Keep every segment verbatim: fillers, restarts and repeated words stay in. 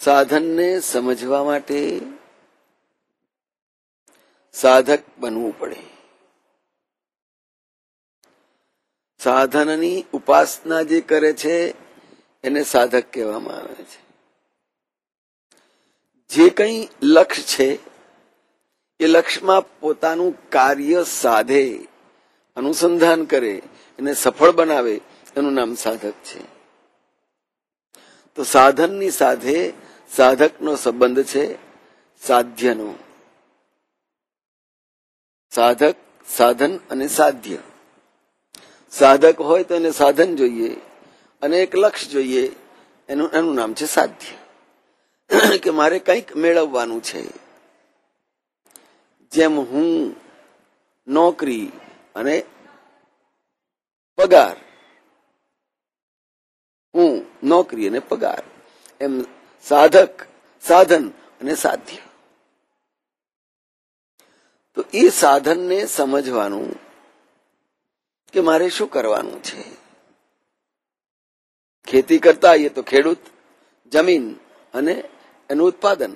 સાધનને સમજવા માટે સાધક બનવું પડે. સાધનની ઉપાસના જે કરે છે એને સાધક કહેવામાં આવે છે. જે કંઈ લક્ષ્ય છે એ લક્ષ્યમાં પોતાનું કાર્ય સાધે, અનુસંધાન કરે, એને સફળ બનાવે, એનું નામ સાધક છે. તો સાધનની સાથે સાધકનો સંબંધ છે સાધ્યનો. સાધક, સાધન અને સાધ્ય. સાધક હોય તો એને સાધન જોઈએ અને એક લક્ષ્ય જોઈએ, એનું એનું નામ છે સાધ્ય. કે મારે કંઈક મેળવવાનું છે. જેમ હું નોકરી અને પગાર, હું નોકરી અને પગાર, એમ સાધક, સાધન અને સાધ્ય. તો એ સાધનને સમજવાનું કે મારે શું કરવાનું છે. ખેતી કરતા આવીએ તો ખેડૂત, જમીન અને એનું ઉત્પાદન.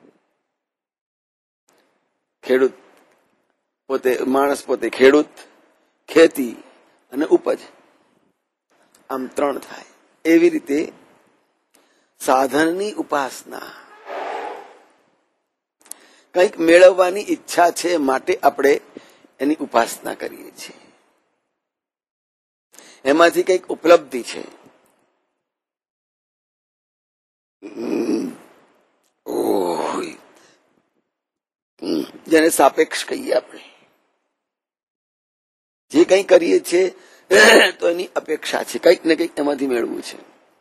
ખેડૂત પોતે, માણસ પોતે ખેડૂત, ખેતી અને ઉપજ, આમ ત્રણ થાય. એવી રીતે સાધનની ઉપાસના, કંઈક મેળવવાની ઈચ્છા છે માટે આપણે એની ઉપાસના કરીએ છીએ. એમાંથી કંઈક ઉપલબ્ધિ છે. જેને સાપેક્ષ કહીએ આપણે. જે કંઈ કરીએ છીએ તો એની અપેક્ષા છે, કંઈક ને કંઈક એમાંથી મેળવવું છે.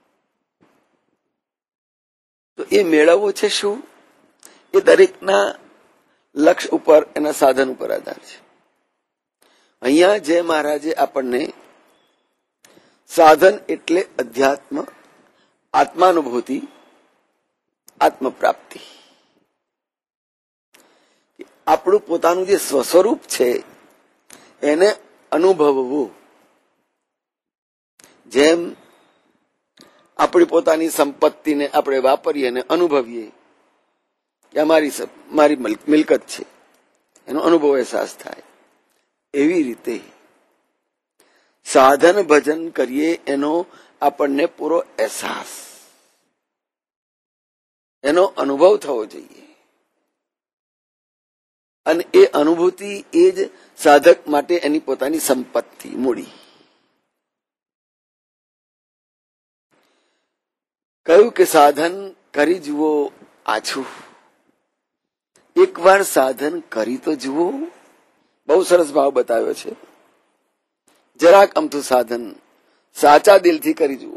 તો એ મેળવવો છે શું? એ દરેકના લક્ષ્ય ઉપર, એના સાધન ઉપર આધાર છે. અહીંયા જે મહારાજે આપણને સાધન એટલે અધ્યાત્મ, આત્માનુભૂતિ, આત્મપ્રાપ્તિ, આપણું પોતાનું જે સ્વસ્વરૂપ છે એને અનુભવવું. જેમ આપણી પોતાની સંપત્તિને આપણે વાપરીએ અને અનુભવીએ કે અમારી મારી મિલકત છે, એનો અનુભવ અહેસાસ થાય. એવી રીતે સાધન ભજન કરીએ એનો આપણને પૂરો અહેસાસ, એનો અનુભવ થવો જોઈએ. અને એ અનુભૂતિ એ જ સાધક માટે એની પોતાની સંપત્તિ, મૂડી. કહ્યું કે સાધન કરી જુઓ આછું. એકવાર સાધન કરી તો જુઓ. બહુ સરસ ભાવ બતાવ્યો છે. જરાક અમથું સાધન સાચા દિલથી કરી જુઓ.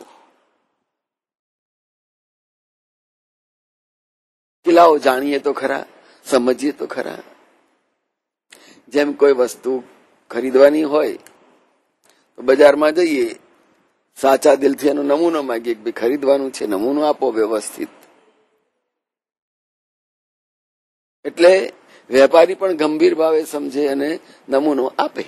કે લાવો જાણીએ તો ખરા, સમજીએ તો ખરા. જેમ કોઈ વસ્તુ ખરીદવાની હોય તો બજારમાં જઈએ, સાચા દિલથી એનો નમૂનો માંગીએ કે ભાઈ ખરીદવાનું છે, નમૂનો આપો વ્યવસ્થિત. એટલે વેપારી પણ ગંભીર ભાવે સમજે અને નમૂનો આપે.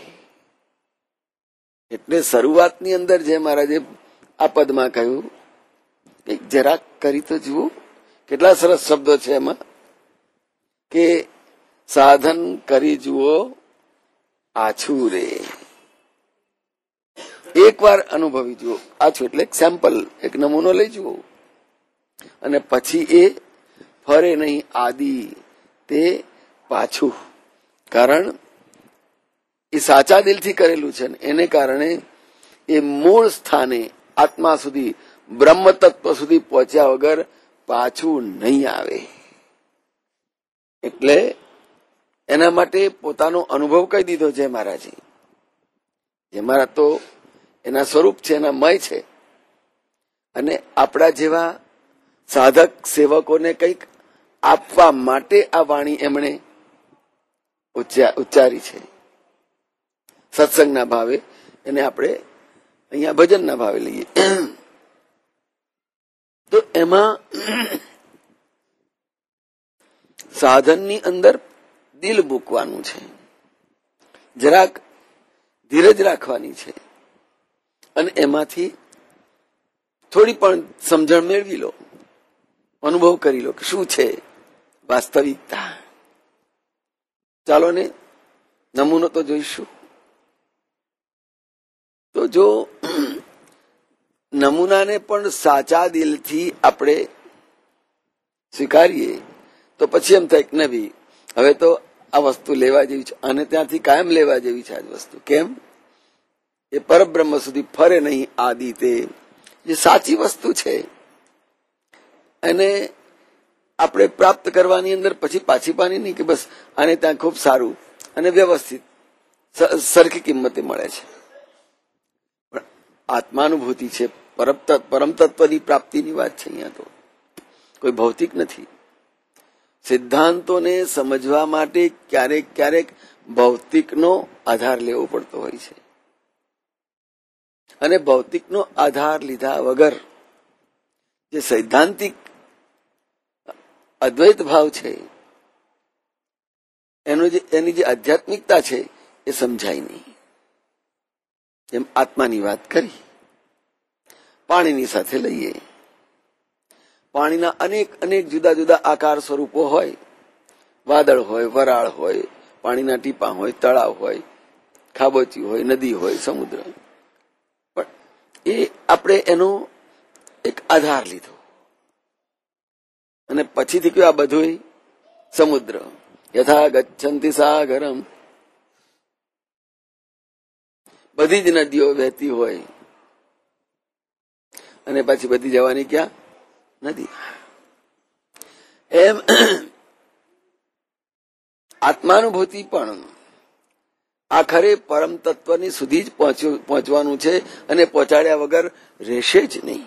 એટલે શરૂઆતની અંદર જે મહારાજે આ પદમાં કહ્યું કે જરાક કરી તો જુઓ. કેટલા સરસ શબ્દો છે એમાં કે સાધન કરી જુઓ આછું રે. એક વાર અનુભવી જુઓ. આછું એટલે એક સેમ્પલ, એક નમૂનો લઈ જુઓ અને પછી એ ફરે નહીં આદિ તે પાછું. કારણ એ સાચા દિલથી કરેલું છે ને એને કારણે એ મૂળ સ્થાને આત્મા સુધી, બ્રહ્મ તત્વ સુધી પહોંચ્યા વગર પાછું નહીં આવે. એટલે એના માટે પોતાનો અનુભવ કહી દીધો છે મહારાજે. જે મારા તો એના સ્વરૂપ છે, એના મય છે. અને આપણા જેવા સાધક સેવકોને કંઈક આપવા માટે આ વાણી એમણે ઉચ્ચારી છે. સત્સંગના ભાવે એને આપણે અહીંયા ભજનના ભાવે લઈએ. તો એમાં સાધનની અંદર દિલ મૂકવાનું છે, જરાક ધીરજ રાખવાની છે અને એમાંથી થોડી પણ સમજણ મેળવી લો અનુભવ કરી લો કે શું છે વાસ્તવિકતા. ચાલો ને નમૂનો તો જોઈશું. તો જો નમૂનાને પણ સાચા દિલથી આપણે સ્વીકારીએ તો પછી એમ થાય કે નહીં હવે તો આ વસ્તુ લેવા જેવી છે અને ત્યાંથી કાયમ લેવા જેવી છે આ વસ્તુ. કેમ? એ પરબ્રહ્મ સુધી ફરે નહીં આદિ તે જે સાચી વસ્તુ છે એને આપણે પ્રાપ્ત કરવાની અંદર પછી પાછી પાની નહીં કે બસ આને ત્યાં ખૂબ સારું અને વ્યવસ્થિત સરખી કિંમતે મળે છે. પણ આત્માનુભૂતિ છે, પરમ તત્વની પ્રાપ્તિની વાત છે. અહીંયા તો કોઈ ભૌતિક નથી. સિદ્ધાંતોને સમજવા માટે ક્યારેક ક્યારેક ભૌતિકનો આધાર લેવો પડતો હોય છે અને ભૌતિકનો આધાર લીધા વગર જે સૈદ્ધાંતિક અદ્વૈત ભાવ છે એનો જે એની જે આધ્યાત્મિકતા છે એ સમજાય નહીં. જેમ આત્માની વાત કરી, પાણીની સાથે લઈએ, પાણીના અનેક અનેક જુદા જુદા આકાર સ્વરૂપો હોય, વાદળ હોય, વરાળ હોય, પાણીના ટીપા હોય, તળાવ હોય, ખાબોચી હોય, નદી હોય, સમુદ્ર. પણ એ આપણે એનો એક આધાર લીધો અને પછીથી કયું આ બધું સમુદ્ર યથા ગચ્છન્તિ સાગરમ. બધી જ નદીઓ વહેતી હોય અને પછી બધી જવાની ક્યાં? નદી. એમ આત્માનુભૂતિ પણ આખરે પરમ તત્વની સુધી જ પહોંચવાનું છે અને પહોંચાડ્યા વગર રહેશે જ નહીં.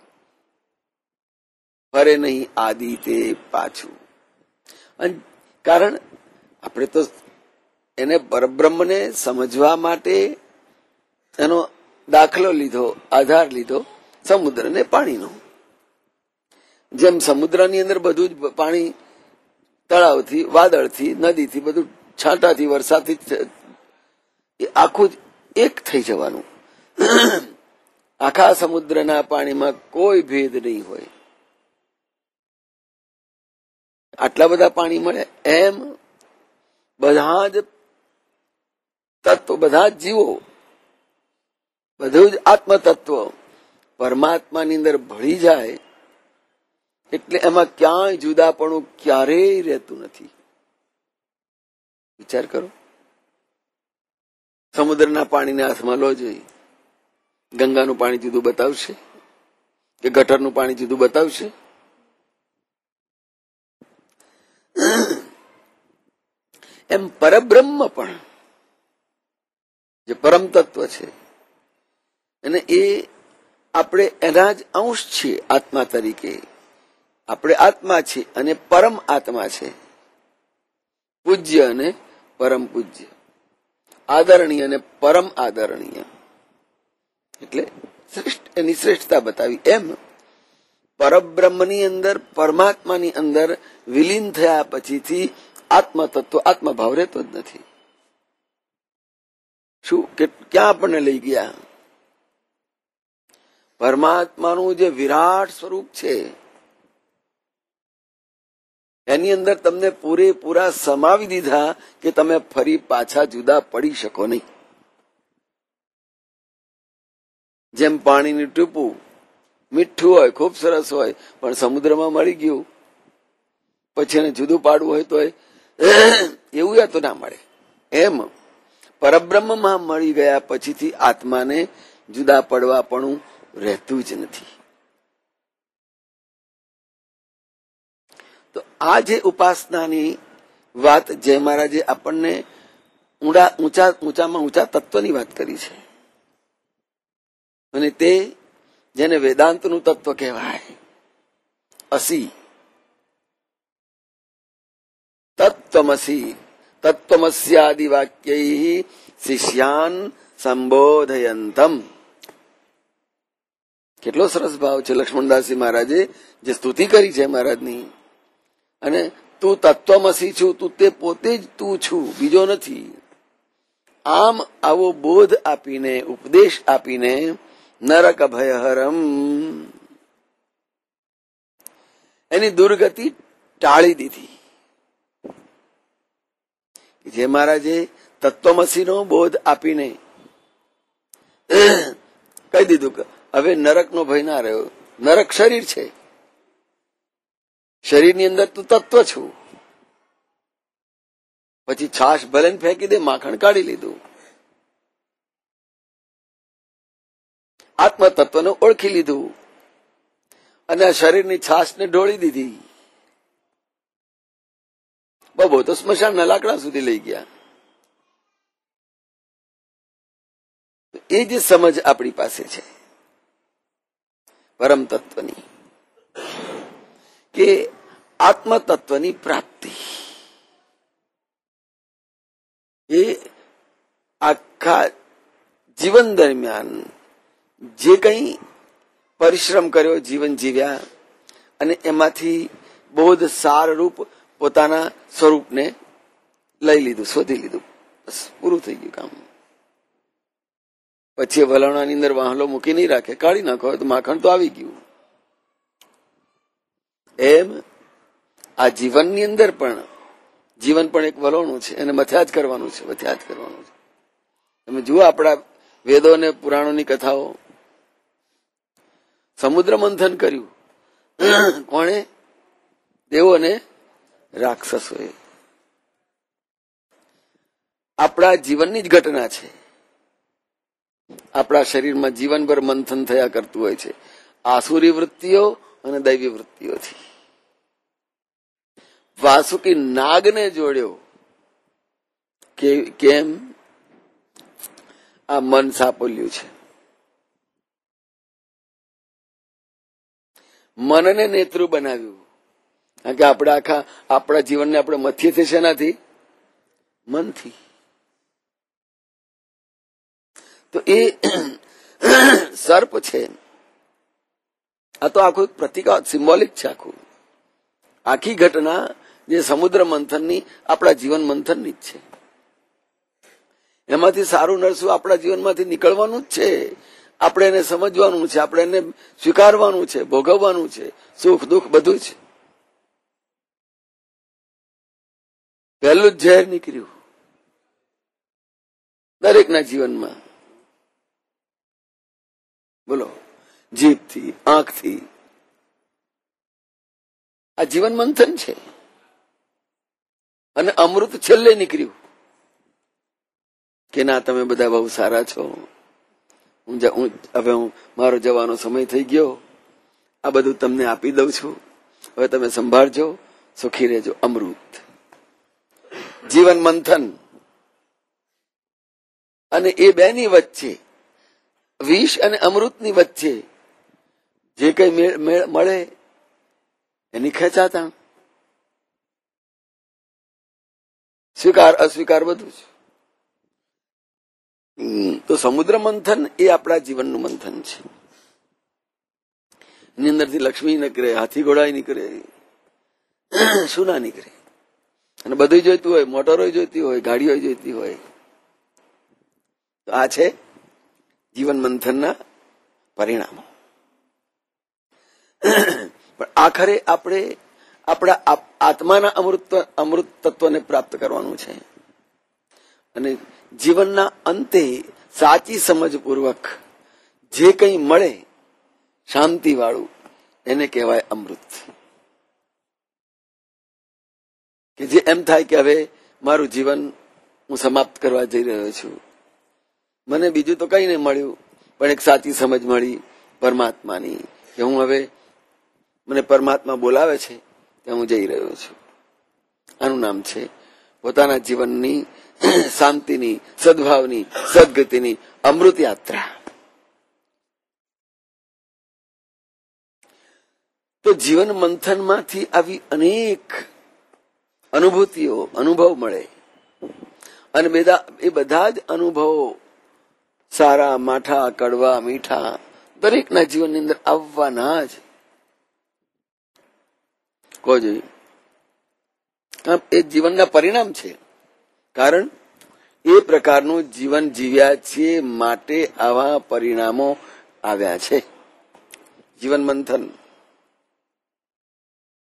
ફરે નહીં આદિ તે પાછું. કારણ આપણે તો એને પરબ્રહ્મને સમજવા માટે એનો દાખલો લીધો, આધાર લીધો સમુદ્ર ને પાણીનો. જેમ સમુદ્રની અંદર બધું જ પાણી તળાવથી, વાદળથી, નદીથી, બધું છાંટાથી, વરસાદથી આખું જ એક થઈ જવાનું. આખા સમુદ્રના પાણીમાં કોઈ ભેદ નહીં હોય. આટલા બધા પાણી મળે એમ બધા જ તત્વ, બધા જ જીવો, બધું જ આત્મતત્વ પરમાત્માની અંદર ભળી જાય એટલે એમાં ક્યાંય જુદાપણું ક્યારેય રહેતું નથી. વિચાર કરો, સમુદ્રના પાણીને હાથમાં લો જોઈ, ગંગાનું પાણી જુદું બતાવશે કે ગટરનું પાણી જુદું બતાવશે? એમ પરબ્રહ્મ પણ જે પરમ તત્વ છે અને એ આપણે એના જ અંશ છીએ. આત્મા તરીકે આપણે આત્મા છીએ અને પરમ આત્મા છે. પૂજ્ય અને પરમ પૂજ્ય, આદરણીય અને પરમ આદરણીય. એટલે શ્રેષ્ઠ, એની શ્રેષ્ઠતા બતાવી. એમ પરબ્રહ્મની અંદર, પરમાત્માની અંદર વિલીન થયા પછીથી આત્મા તત્વ, આત્મભાવ રહેતો જ નથી. શું કે ક્યાં આપણને લઈ ગયા? પરમાત્માનું જે વિરાટ સ્વરૂપ છે એની અંદર તમને પૂરેપૂરા સમાવી દીધા કે તમે ફરી પાછા જુદા પડી શકો નહીં. જેમ પાણીનું ટીપું મીઠું હોય, ખૂબ સરસ હોય, પણ સમુદ્રમાં મળી ગયું પછી એને જુદું પાડવું હોય તો એવું યા તો ના મળે. એમ પરબ્રહ્મમાં મળી ગયા પછીથી આત્માને જુદા પડવા પણ રહેતું જ નથી. તો આ જે ઉપાસનાની વાત જય મહારાજે આપણને ઊંડા ઊંચા ઊંચામાં ઊંચા તત્વની વાત કરી છે અને તે જેને વેદાંતનું તત્વ કહેવાય, અસી, તત્વમસી, તત્વમસ્યાદિ વાક્યૈ શિષ્યાન સંબોધયંતમ. કેટલો સરસ ભાવ છે લક્ષ્મણદાસજી મહારાજે જે સ્તુતિ કરી છે મહારાજની. અને તું તત્વમસી છું, તું તે પોતે જ તું છું, બીજો નથી. આમ આવો બોધ આપીને, ઉપદેશ આપીને નરક ભયહરમ, એની દુર્ગતિ ટાળી દીધી. જે મહારાજે તત્વમસીનો બોધ આપીને કહી દીધું કે હવે નરકનો ભય ના રહ્યો. નરક શરીર છે, શરીરની અંદર તું તત્વ છું. પછી છાશ ભલે ફેંકી દે, માખણ કાઢી લીધું. આત્મ તત્વને ઓળખી લીધું અને આ શરીરની છાશને ઢોળી દીધી. બબો તો સ્મશાનના લાકડા સુધી લઈ ગયા. એ જે સમજ આપણી પાસે છે પરમ તત્વની, કે આત્મ તત્વની પ્રાપ્તિ એ આખા જીવન દરમિયાન જે કંઈ પરિશ્રમ કર્યો, જીવન જીવ્યા અને એમાંથી બોધ સારરૂપ પોતાના સ્વરૂપને લઈ લીધું, શોધી લીધું. બસ પૂરું થઈ ગયું કામ. પછી વલણાની અંદર વાહલો મૂકી નહીં રાખે, કાઢી નાખો તો માખણ તો આવી ગયું. એમ આ જીવનની અંદર પણ, જીવન પણ એક વલણું છે, એને મથ્યા જ કરવાનું છે, મથ્યા જ કરવાનું છે. તમે જુઓ આપણા વેદો અને પુરાણોની કથાઓ. સમુદ્ર મંથન કર્યું કોણે? દેવો અને રાક્ષસોએ. આપણા જીવનની જ ઘટના છે. આપણા શરીરમાં જીવનભર મંથન થયા કરતું હોય છે, આસુરી વૃત્તિઓ અને દૈવી વૃત્તિઓથી. વાસુકી નાગને જોડ્યો કે કેમ? આ મન સાપોલ્યું છે. મનને નેતૃ બનાવ્યું. કારણ કે આપણે આખા આપણા જીવનને આપણે મથીએ છીએ શેનાથી? મનથી. તો એ સર્પ છે. આ તો આખું પ્રતિક સિમ્બોલિક છે. આખું આખી ઘટના જે સમુદ્ર મંથનની આપણા જીવન મંથનની જ છે. એમાંથી સારું નરસું આપણા જીવનમાંથી નીકળવાનું જ છે. આપણે એને સમજવાનું છે, આપણે એને સ્વીકારવાનું છે, ભોગવવાનું છે, સુખ દુઃખ બધું જ. પહેલું જ ઝેર નીકળ્યું દરેકના જીવનમાં. બોલો, જીભથી, આંખથી. આ જીવન મંથન છે. અને અમૃત છેલ્લે નીકળ્યું કે ના, તમે બધા બહુ સારા છો, હવે હું મારો જવાનો સમય થઈ ગયો, આ બધું તમને આપી દઉં છું, હવે તમે સંભાળજો, સુખી રહેજો. અમૃત, જીવન મંથન. અને એ બેની વચ્ચે, વિષ અને અમૃતની વચ્ચે જે કઈ મળે એની ખેંચાતા, સ્વીકાર અસ્વીકાર બધું જ. તો સમુદ્ર મંથન એ આપણા જીવનનું મંથન છે. એની અંદરથી લક્ષ્મી નીકળે, હાથી ઘોડા નીકળે, શું ના નીકળે. અને બધું જોઈતું હોય, મોટરો જોઈતી હોય, ગાડીઓ જોઈતી હોય. તો આ છે જીવન મંથનના પરિણામો. પણ આખરે આપણે આપણા આત્માના અમૃત અમૃત તત્વને પ્રાપ્ત કરવાનું છે. અને જીવનના અંતે સાચી સમજપૂર્વક જે કંઈ મળે શાંતિ વાળું, એને કહેવાય અમૃત. કે જે એમ થાય કે હવે મારું જીવન હું સમાપ્ત કરવા જઈ રહ્યો છું, મને બીજું તો કઈ નહીં મળ્યું, પણ એક સાચી સમજ મળી પરમાત્માની, કે હું હવે, મને પરમાત્મા બોલાવે છે ત્યાં હું જઈ રહ્યો છું. આનું નામ છે પોતાના જીવનની શાંતિની, સદભાવની, સદગતિની અમૃત યાત્રા. તો જીવન મંથનમાંથી આવી અનેક અનુભૂતિઓ, અનુભવ મળે. અને બધા એ બધા જ અનુભવો સારા, માઠા, કડવા, મીઠા દરેકના જીવનની અંદર આવવાના જ. કહો જોઈએ, એ જીવનના પરિણામ છે. કારણ એ પ્રકારનું જીવન જીવ્યા છીએ માટે આવા પરિણામો આવ્યા છે. જીવન મંથન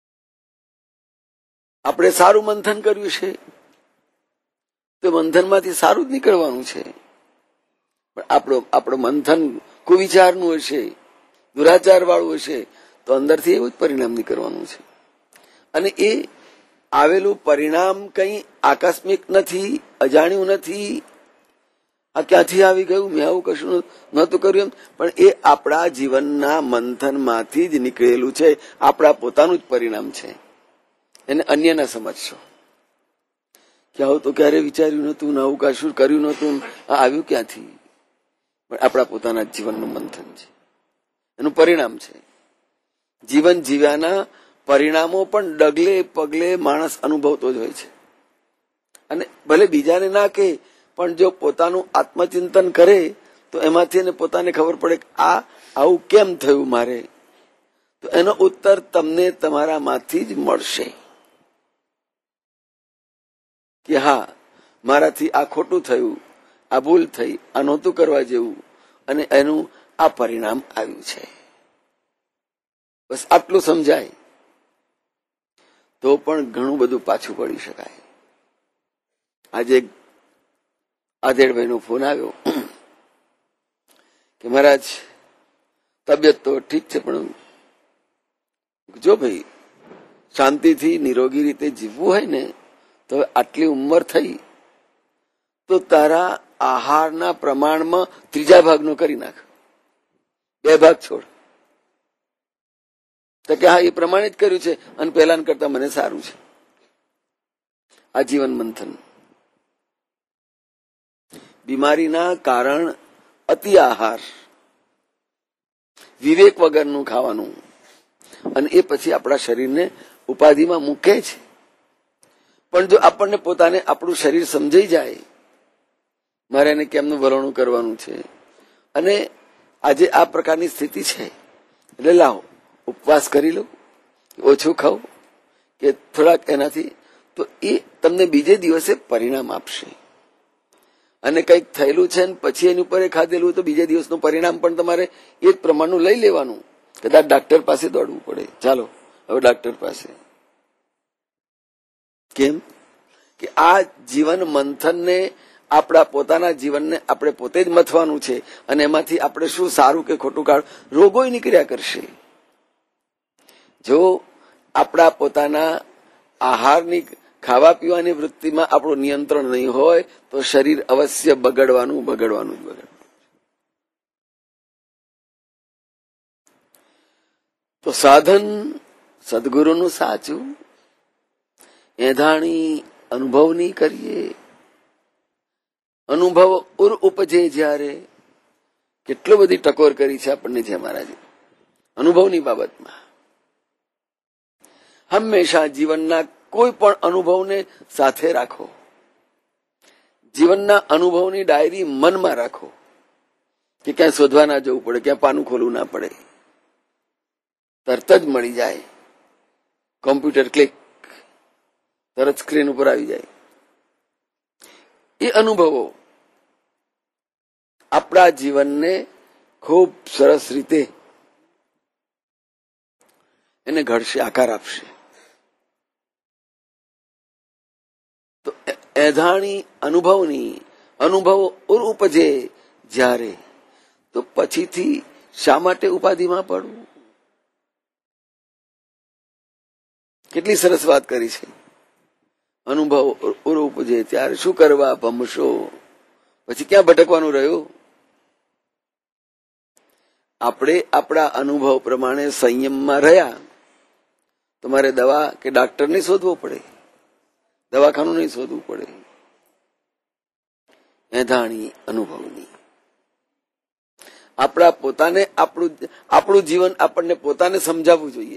આપણે સારું મંથન કર્યું છે તો મંથનમાંથી સારું જ નીકળવાનું છે, પણ આપણો આપણો મંથન કુવિચારનું હશે, દુરાચાર વાળું હશે તો અંદરથી એવું જ પરિણામ નીકળવાનું છે. અને એ આવેલું પરિણામ કઈ આકસ્મિક નથી, અજાણ્યું નથી, આ ક્યાંથી આવી ગયું, મેં આવું કશું નહોતું કર્યું, પણ એ આપણા જીવનના મંથનમાંથી જ નીકળેલું છે, આપણા પોતાનું જ પરિણામ છે. એને અન્ય ના સમજશો કે આવું તો ક્યારે વિચાર્યું નતું, ને આવું કશું કર્યું નતું, આ આવ્યું ક્યાંથી, પણ આપણા પોતાના જીવનનું મંથન છે, એનું પરિણામ છે. જીવન જીવ્યાના પરિણામો પણ ડગલે પગલે માણસ અનુભવતો જ હોય છે. અને ભલે બીજાને ના કહે, પણ જો પોતાનું આત્મચિંતન કરે તો એમાંથી એને પોતાને ખબર પડે કે આ આવું કેમ થયું મારે, તો એનો ઉત્તર તમને તમારામાંથી જ મળશે કે હા મારાથી આ ખોટું થયું, આ ભૂલ થઈ, આ નહોતું કરવા જેવું, અને એનું આ પરિણામ આવ્યું છે. બસ આટલું સમજાય તો પણ ઘણું બધું પાછું પડી શકાય. આજે આધેડભાઈનો ફોન આવ્યો કે મહારાજ તબિયત તો ઠીક છે, પણ જો ભાઈ શાંતિથી નિરોગી રીતે જીવવું હોય ને તો આટલી ઉંમર થઈ તો તારા આહારના પ્રમાણમાં ત્રીજા ભાગનો કરી નાખ, બે ભાગ છોડ. તો કે હા એ પ્રમાણે જ કર્યું છે અને પહેલા કરતા મને સારું છે. આ જીવન મંથન. બીમારીના કારણ અતિ આહાર, વિવેક વગરનું ખાવાનું, અને એ પછી આપણા શરીરને ઉપાધિમાં મૂકે છે. પણ જો આપણને પોતાને આપણું શરીર સમજાઈ જાય, મારે એને કેમનું વલણું કરવાનું છે, અને આજે આ પ્રકારની સ્થિતિ છે, એટલે લાવો ઉપવાસ કરી લો, ઓછું ખાઓ કે થોડાક એનાથી, તો એ તમને બીજે દિવસે પરિણામ આપશે. અને કંઈક થયેલું છે ને પછી એની ઉપર ખાધેલું તો બીજે દિવસનું પરિણામ પણ તમારે એ જ પ્રમાણનું લઈ લેવાનું. કદાચ ડાક્ટર પાસે દોડવું પડે, ચાલો હવે ડાક્ટર પાસે. કેમ કે આ જીવન મંથનને આપણા પોતાના જીવનને આપણે પોતે જ મથવાનું છે, અને એમાંથી આપણે શું સારું કે ખોટું કાઢ, રોગો નીકળ્યા કરશે. જો આપણા પોતાના આહારની ખાવા પીવાની વૃત્તિમાં આપણું નિયંત્રણ નહીં હોય તો શરીર અવશ્ય બગડવાનું બગડવાનું જ બગડવાનું. તો સાધન સદગુરુનું સાચું, એધાણી અનુભવની કરીએ. અનુભવ ઉર ઉપજે જ્યારે, કેટલો બધી ટકોર કરી છે આપણને જે મહારાજે અનુભવની બાબતમાં. હંમેશા જીવનના કોઈ પણ અનુભવને સાથે રાખો, જીવનના અનુભવની ડાયરી મનમાં રાખો, કે ક્યાંય શોધવા ના જવું પડે, ક્યાં પાનું ખોલવું ના પડે, તરત જ મળી જાય. કોમ્પ્યુટર ક્લિક, તરત સ્ક્રીન ઉપર આવી જાય. એ અનુભવો આપણા જીવનને ખૂબ સરસ રીતે એને ઘડશે, આકાર આપશે. તો એધાણી અનુભવની, અનુભવો ઉર ઉપજે જ્યારે, તો પછીથી શા માટે ઉપાધિમાં પડવું? કેટલી સરસ વાત કરી છે. અનુભવ ઉર ઉપજે ત્યારે શું કરવા ભમશો, પછી ક્યાં ભટકવાનું રહ્યું? આપણે આપણા અનુભવ પ્રમાણે સંયમમાં રહ્યા, તમારે દવા કે ડાક્ટર નહીં શોધવો પડે, દવાખાનું નહીં શોધવું પડે. એધાણી અનુભવની. આપણા પોતાને આપણું આપણું જીવન આપણને પોતાને સમજાવવું જોઈએ.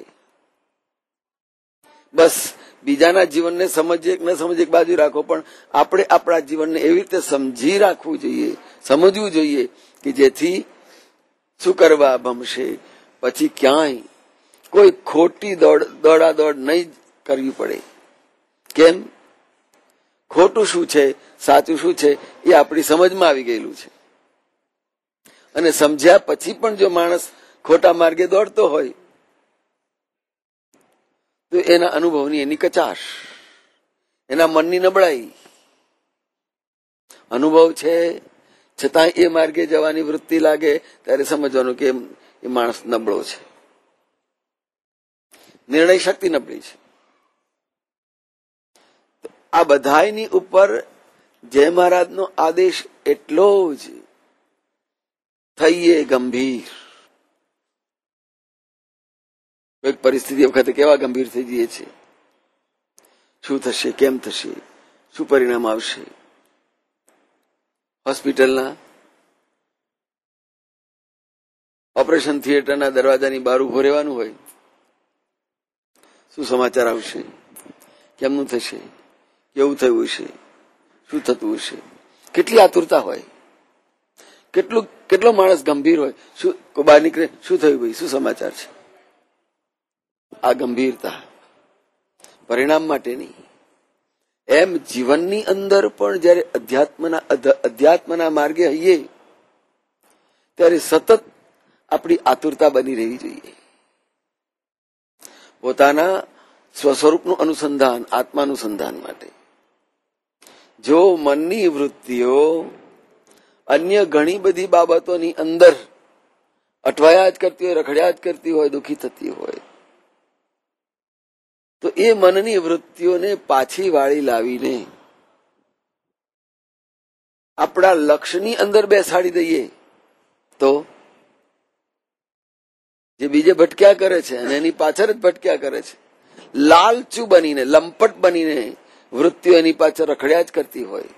બસ બીજાના જીવનને સમજીએ કે ન સમજીએ એક બાજુ રાખો, પણ આપણે આપણા જીવનને એવી રીતે સમજી રાખવું જોઈએ, સમજવું જોઈએ કે જેથી શું કરવા ભમશે, પછી ક્યાંય કોઈ ખોટી દોડ દોડાદોડ નહીં કરવી પડે. કેમ? ખોટું શું છે, સાચું શું છે, એ આપણી સમજમાં આવી ગયેલું છે. અને સમજ્યા પછી પણ જો માણસ ખોટા માર્ગે દોડતો હોય તો એના અનુભવની એની કચાશ. એના મનની નબળાઈ. અનુભવ છે છતાં એ માર્ગે જવાની વૃત્તિ લાગે ત્યારે સમજવાનું કે એ માણસ નબળો છે, નિર્ણય શક્તિ નબળી છે. આ બધાની ઉપર જય મહારાજનો આદેશ એટલો જ, થઈએ ગંભીર. એક પરિસ્થિતિ વખતે કેવા ગંભીર થઈ જઈએ છીએ, શું થશે, કેમ થશે, શું પરિણામ આવશે. હોસ્પિટલના ઓપરેશન થિયેટરના દરવાજાની બહાર ઉભો રહેવાનું હોય, શું સમાચાર આવશે, કેમનું થશે, કેવું થયું હશે, શું થતું હશે, કેટલી આતુરતા હોય, કેટલું કેટલો માણસ ગંભીર હોય. શું બહાર નીકળે, શું થયું ભાઈ, શું સમાચાર છે. આ ગંભીરતા પરિણામ માટેની. એમ જીવનની અંદર પણ જયારે અધ્યાત્મના અધ્યાત્મના માર્ગે હઈએ ત્યારે સતત આપણી આતુરતા બની રહેવી જોઈએ. પોતાના સ્વસ્વરૂપનું અનુસંધાન, આત્માનુસંધાન માટે. જો મનની વૃત્તિઓ અન્ય ઘણી બધી બાબતોની અંદર અટવાયા જ કરતી હોય, રખડ્યા જ કરતી હોય, દુઃખી થતી હોય, તો એ મનની વૃત્તિઓને પાછી વાળી લાવીને આપણા લક્ષ્યની અંદર બેસાડી દઈએ તો જે બીજે ભટક્યા કરે છે અને એની પાછળ જ ભટક્યા કરે છે, લાલચુ બનીને, લંપટ બનીને વૃત્તિઓ એની પાછળ રખડ્યા જ કરતી હોય,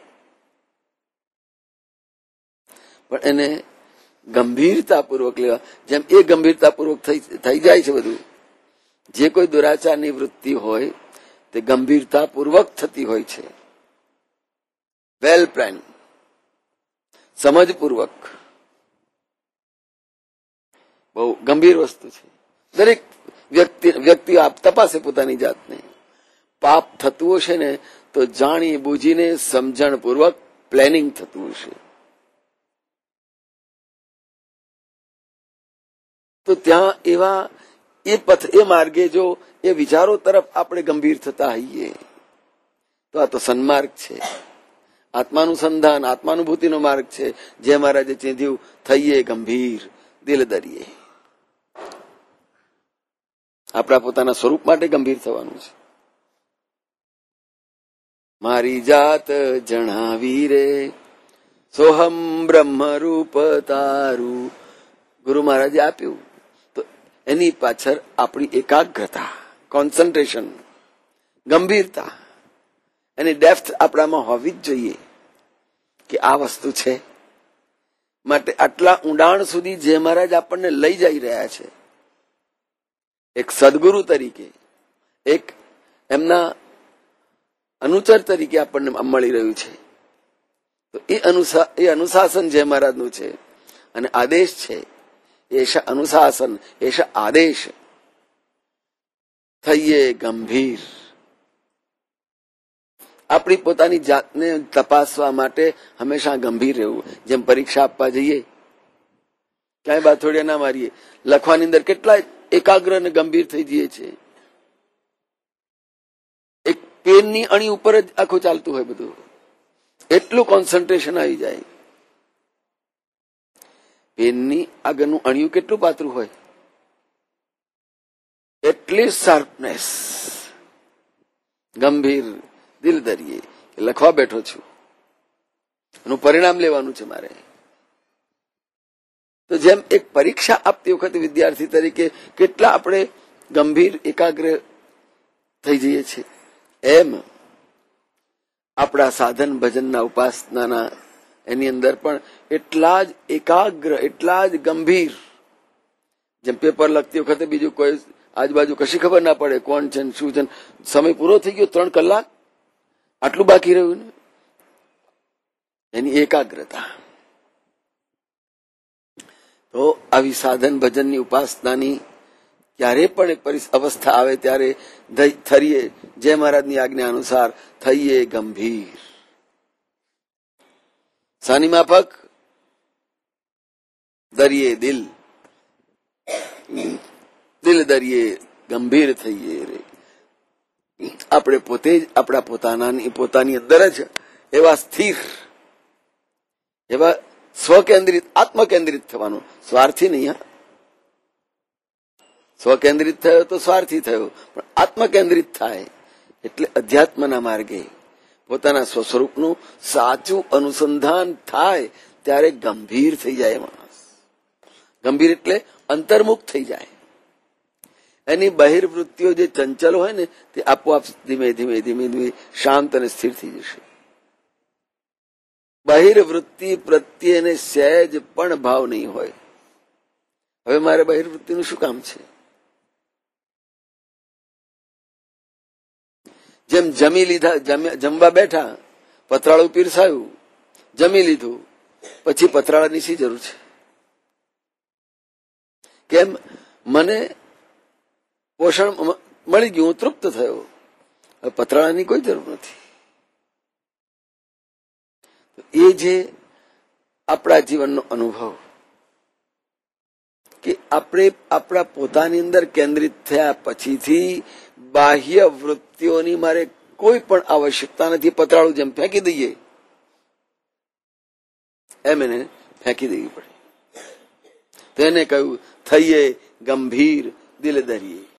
પણ એને ગંભીરતાપૂર્વક લેવા. જેમ એ ગંભીરતાપૂર્વક થઈ જાય છે બધું. જે કોઈ દુરાચારની વૃત્તિ હોય તે ગંભીરતાપૂર્વક થતી હોય છે, વેલ પ્લાન, સમજપૂર્વક. બહુ ગંભીર વસ્તુ છે. દરેક વ્યક્તિ વ્યક્તિ આપ તપાસે પોતાની જાતને. પાપ થતું હશે ને તો જાણી બુજીને સમજણપૂર્વક પ્લાનિંગ થતું હશે. તો ત્યાં એવા એ પથ, એ માર્ગે જો એ વિચારો તરફ આપણે ગંભીર થતા હઈએ તો આ તો સન્માર્ગ છે, આત્માનુસંધાન, આત્માનુભૂતિનો માર્ગ છે. જે મહારાજે ચીંધ્યું, થઈએ ગંભીર, દિલ દરિયે. આપણા પોતાના સ્વરૂપ માટે ગંભીર થવાનું છે. મારી જાત જણાવી રે, સોહમ બ્રહ્મરૂપ તારું, ગુરુ મહારાજે આપ્યું. એની પાછળ આપણી એકાગ્રતા, કોન્સન્ટ્રેશન, ગંભીરતા, એની ડેપ્થ આપણામાં હોવી જ જોઈએ કે આ વસ્તુ છે. માટે આટલા ઊંડાણ સુધી જે મહારાજ આપણને લઈ જઈ રહ્યા છે, એક સદગુરુ તરીકે, એક એમના અનુચર તરીકે આપણને મળી રહ્યું છે, તો એ અનુસા એ અનુશાસન જે મહારાજનું છે અને આદેશ છે, એશ અનુશાસન, એશ આદેશ. થઈએ ગંભીર. આપણી પોતાની જાતને તપાસવા માટે હંમેશા ગંભીર રહેવું. જેમ પરીક્ષા આપવા જઈએ, ક્યાંય બાથોડિયા ના મારીએ, લખવાની અંદર કેટલા એકાગ્ર અને ગંભીર થઈ જઈએ છીએ. એક પેનની અણી ઉપર જ આખું ચાલતું હોય બધું, એટલું કોન્સન્ટ્રેશન આવી જાય. પેનની આગળનું અણિયું કેટલું પાતળું હોય, એટલી શાર્પનેસ. ગંભીર, દિલ દરિયે, લખવા બેઠો છું, એનું પરિણામ લેવાનું છે મારે. તો જેમ એક પરીક્ષા આપતી વખતે વિદ્યાર્થી તરીકે કેટલા આપણે ગંભીર, એકાગ્ર થઈ જઈએ છીએ, એમ આપણા સાધન ભજનના, ઉપાસનાના એની અંદર પણ એટલા જ એકાગ્ર, એટલા જ ગંભીર. જેમ પેપર લખતી વખતે બીજું કોઈ આજુબાજુ કશી ખબર ના પડે, કોણ છે શું છે. સમય પૂરો થઈ ગયો, ત્રણ કલાક આટલું બાકી રહ્યું ને, એની એકાગ્રતા. તો આવી સાધન ભજનની, ઉપાસનાની ક્યારે પણ એક અવસ્થા આવે ત્યારે થરીએ જય મહારાજની આજ્ઞા અનુસાર થઈએ ગંભીર. સાની માફક દરિયે દિલ, દિલ દરિયે ગંભીર થઈએ રે. આ આપણે પોતે જ આપણા પોતાના પોતાની અંદર જ એવા સ્થિર, એવા સ્વકેન્દ્રિત, આત્મકેન્દ્રિત થવાનું, સ્વાર્થી નહીં. હા, સ્વકેન્દ્રિત થયો તો સ્વાર્થી થયો, પણ આત્મકેન્દ્રિત થાય એટલે અધ્યાત્મના માર્ગે પોતાના સ્વસ્વરૂપનું સાચું અનુસંધાન થાય ત્યારે ગંભીર થઈ જાય માણસ. ગંભીર એટલે અંતર્મુખ થઈ જાય. એની બહિર્વૃત્તિઓ જે ચંચલ હોય ને તે આપોઆપ ધીમે ધીમે ધીમે ધીમે શાંત અને સ્થિર થઈ જશે. બહિર્વૃત્તિ પ્રત્યેને સહેજ પણ ભાવ નહીં હોય. હવે મારે બહિર્વૃત્તિનું શું કામ છે? જેમ જમી લીધા, જમવા બેઠા, પતરાળું પીરસાયું, જમી લીધું, પછી પતરાળાની શી જરૂર છે? કેમ? મને પોષણ મળી ગયું, હું તૃપ્ત થયો, હવે પતરાળાની કોઈ જરૂર નથી. એ જે આપણા જીવનનો અનુભવ કે આપણે આપણા પોતાની અંદર કેન્દ્રિત થયા પછીથી બાહ્ય વૃત્તિઓની મારે કોઈ પણ આવશ્યકતા નથી. પતરાળું જેમ ફેંકી દઈએ એમ એને ફેંકી દેવી પડે. તેને કહ્યું થઈએ ગંભીર દિલ દરિયે.